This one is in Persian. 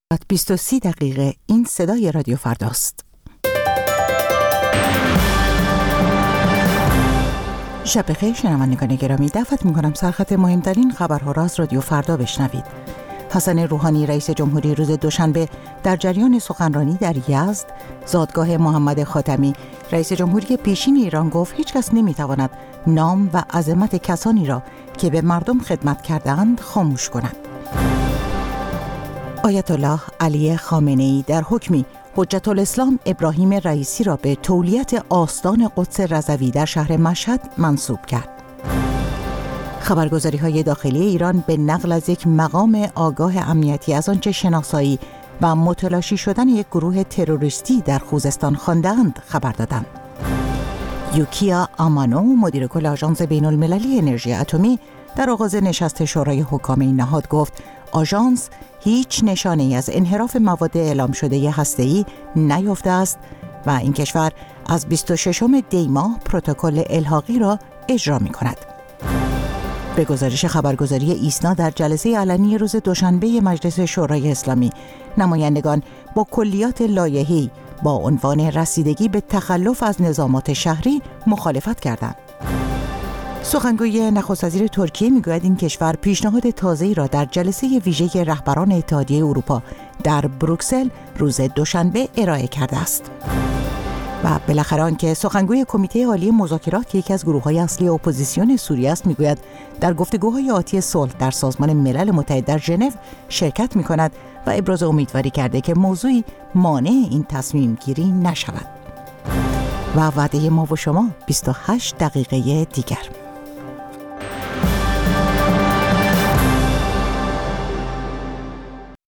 23 دقیقه. این صدای رادیو فرداست. شب بخیر شنوندگان گرامی، دعوت می‌کنم سرخط مهمترین خبرها را از رادیو فردا بشنوید. حسن روحانی رئیس جمهوری روز دوشنبه در جریان سخنرانی در یزد زادگاه محمد خاتمی رئیس جمهوری پیشین ایران گفت هیچ کس نمی‌تواند نام و عظمت کسانی را که به مردم خدمت کردند خاموش کند. آیت الله علی خامنه‌ای در حکمی حجت الاسلام ابراهیم رئیسی را به تولیت آستان قدس رضوی در شهر مشهد منصوب کرد. خبرگزاری‌های داخلی ایران به نقل از یک مقام آگاه امنیتی از آنچه شناسایی و متلاشی شدن یک گروه تروریستی در خوزستان خواندند خبر دادند. یوکیا آمانو مدیر کل آژانس بین‌المللی انرژی اتمی در آغاز نشست شورای حکام این نهاد گفت آژانس هیچ نشانه‌ای از انحراف مواد اعلام شده هسته‌ای نیافته است و این کشور از 26 دی ماه پروتکل الحاقی را اجرا می‌کند. به گزارش خبرگزاری ایسنا در جلسه علنی روز دوشنبه مجلس شورای اسلامی نمایندگان با کلیات لایحه‌ای با عنوان رسیدگی به تخلف از نظامات شهری مخالفت کردند. سخنگوی نخست وزیر ترکیه میگوید این کشور پیشنهاد تازه‌ای را در جلسه ویژه رهبران اتحادیه اروپا در بروکسل روز دوشنبه ارائه کرده است. و بالاخره آنکه سخنگوی کمیته عالی مذاکرات که یکی از گروه‌های اصلی اپوزیسیون سوریه است میگوید در گفتگوهای آتی صلح در سازمان ملل متحد در ژنو شرکت می‌کند و ابراز امیدواری کرده که موضوعی مانع این تصمیم گیری نشود. و وعده ما و شما 28 دقیقه دیگر.